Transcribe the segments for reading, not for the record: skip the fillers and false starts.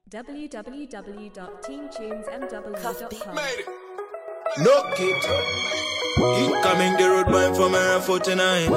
www.teamtunesmw.com. Made it. No kick. Incoming the road boy from Area 49.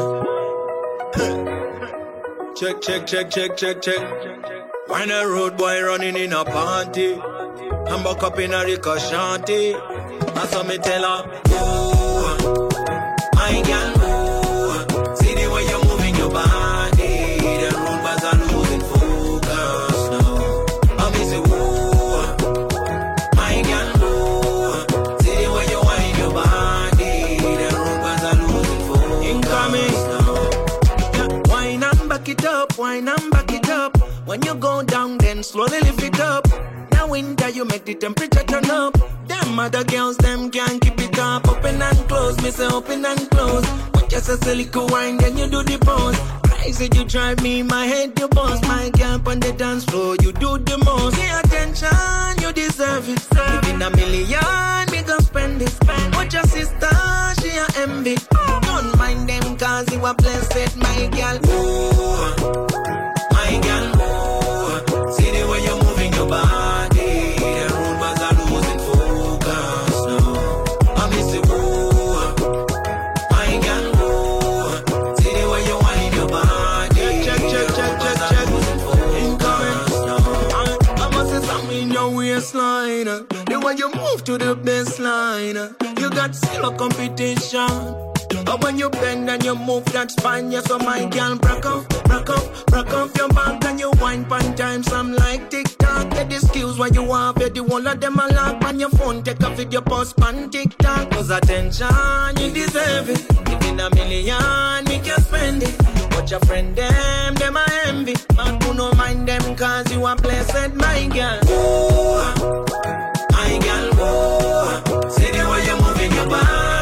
Check, check, check, check, check, check. When a road boy running in a party, I'm back up in a ricochet. That's what me tell her. Ooh, my girl, ooh. See the way you're moving your body. The road boys are losing focus now. I miss you, ooh, my girl, ooh. See the way you wind your body. The road boys are losing focus. Incoming now. Yeah. Wine and back it up, wine and back it up. When you go down, then slowly lift it up. Now winter, you make the temperature turn up. Them other girls, them can't keep it up. Open and close, me say open and close. When you say silica wine, then you do the pose. I said you drive me, my head you boss. My girl on the dance floor, you do the most. Pay attention, you deserve it. Living a million, me gon' spend it. Watch your sister, she a envy. Don't mind them cause you a blessed, my girl. Ooh, my girl, ooh. See the way you're moving your body. The road boys are losing focus now. I miss you, ooh, my girl, ooh. See the way you wind your body. Check, check, check, check, check. Incoming now. I must say something in your waistline. The way you move to the baseline. You got zero competition. But when you bend and you move that spine, yeah, so my girl, break off your back and you wind pan time. Some like TikTok, get the skills what you have, yeah, the whole of them a lock on your phone, take a video post pan TikTok. Cause attention, you deserve it. Giving a million, me can spend it. But your friend them a envy. But who no mind them cause you are blessed, my girl. Ooh, my girl, ooh. See the way you're moving your body.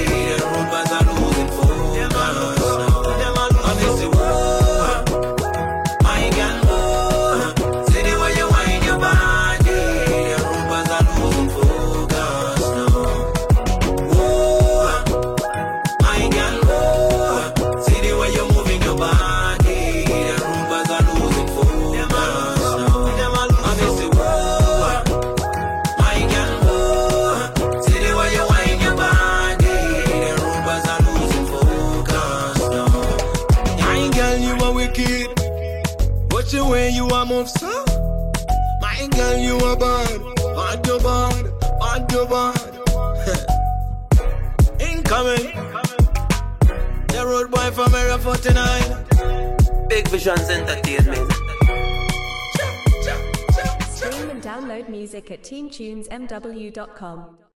The way you are move so, my girl, you are bad, bad, you bad, bad, you bad. Incoming, the road boy from Area 49. Big Visions Entertainment. Stream and download music at teamtunesmw.com.